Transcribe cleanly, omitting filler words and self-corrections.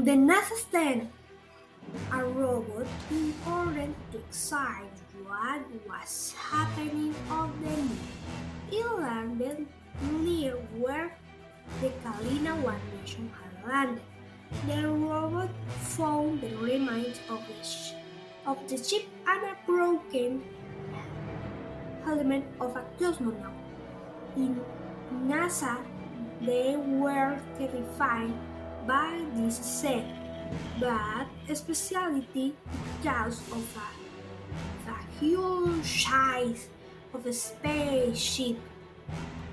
The NASA sent a robot in order to examine what was happening on the moon. It landed near where the Kalina 1 mission had landed. The robot found the remains of the ship and a broken helmet of a cosmonaut. In NASA, they were terrified by this scene, but especially because of the huge size of the spaceship.